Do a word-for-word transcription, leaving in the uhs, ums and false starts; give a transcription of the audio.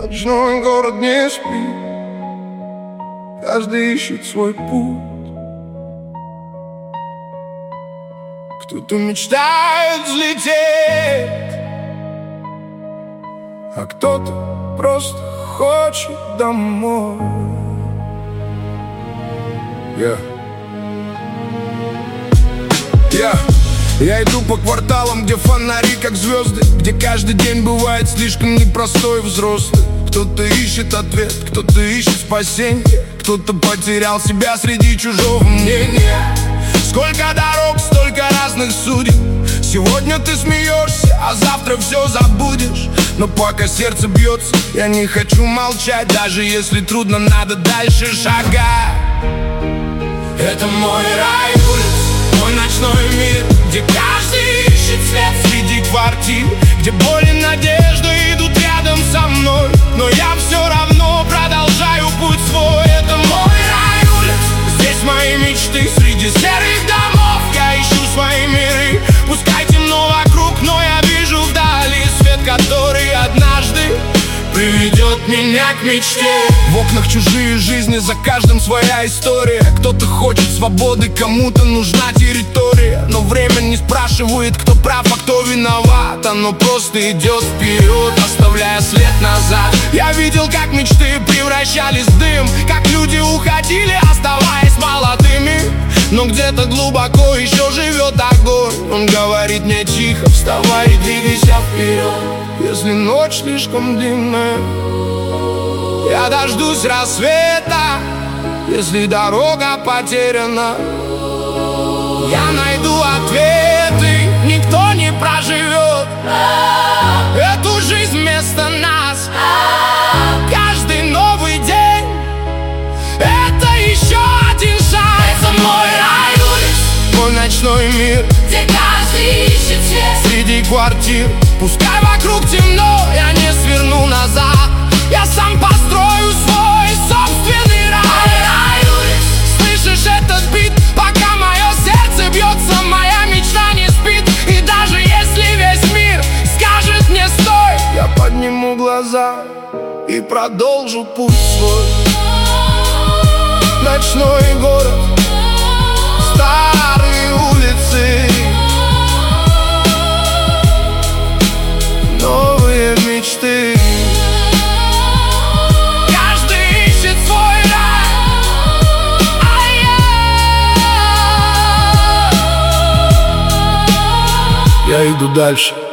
Ночной город не спит, каждый ищет свой путь. Кто-то мечтает взлететь, а кто-то просто хочет домой. Yeah. Yeah. Я иду по кварталам, где фонари как звезды, где каждый день бывает слишком непростой взрослый. Кто-то ищет ответ, кто-то ищет спасенье, кто-то потерял себя среди чужого мнения. Сколько дорог, столько разных судеб. Сегодня ты смеешься, а завтра все забудешь. Но пока сердце бьется, я не хочу молчать. Даже если трудно, надо дальше шагать. Это мой рай улиц, мой ночной мир, где каждый ищет свет среди квартир, где боль и надежда идут рядом со мной, но я все равно продолжаю путь свой. Это мой рай улиц, здесь мои мечты. Среди серых домов я ищу свои миры. Пускай темно вокруг, но я вижу вдали свет, который однажды приведет меня к мечте. В окнах чужие жизни, за каждым своя история. Кто-то хочет свободы, кому-то нужна территория. Но время не спрашивает, кто прав, а кто виноват. Оно просто идет вперед, оставляя след назад. Я видел, как мечты превращались в дым, как люди уходили, оставаясь молодыми. Но где-то глубоко еще живет огонь. Он говорит мне тихо: вставай и двигайся вперед. Если ночь слишком длинная, я дождусь рассвета. Если дорога потеряна, я найду ответы. Никто не проживет эту жизнь вместо нас. Каждый новый день — это еще один шаг. Это мой рай улиц, мой ночной мир, где каждый ищет свет среди квартир. Пускай вокруг темно, я не сверну назад. Я сам построю свой собственный рай. Рай улиц, слышишь этот бит? Пока мое сердце бьется, моя мечта не спит. И даже если весь мир скажет мне стой, я подниму глаза и продолжу путь свой. Ночной город, старые улицы, новые мечты. Каждый ищет свой рай, а я Я иду дальше.